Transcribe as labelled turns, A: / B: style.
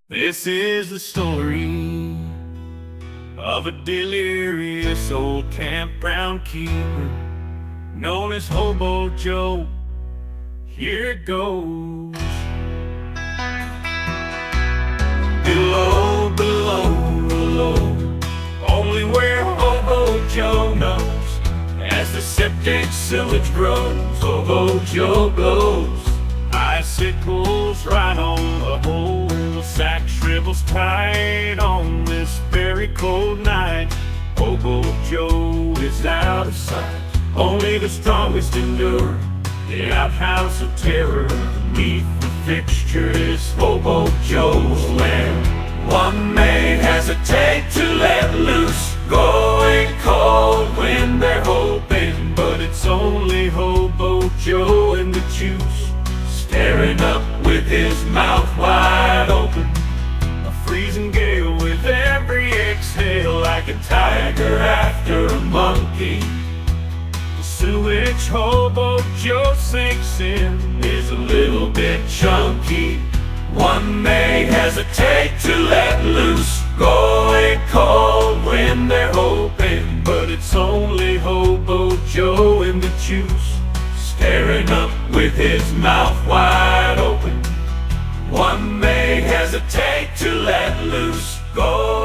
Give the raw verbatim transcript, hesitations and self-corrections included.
A: This is the story of a delirious old campground keeper known as Hobo Joe. Here it goes. Below, below, below, only where Hobo Joe knows. As the septic sewage grows, Hobo Joe blows. Icicles right on the hole, the sack shrivels tight on this very cold night. Hobo Joe is out of sight, only the strongest endure. The outhouse of terror beneath the fixture is Hobo Joe's lair. One may hesitate to let loose, going cold when they're hoping, but it's only Hobo Joe in the juice, staring up with his mouth wide open. A freezing gale with every exhale, like a tiger after a monkey. The sewage Hobo Joe sinks in is a little bit chunky. One may hesitate to let loose, going cold when they're hoping, but it's only Hobo Joe in the juice, staring up with his mouth wide open. One may hesitate to let loose, go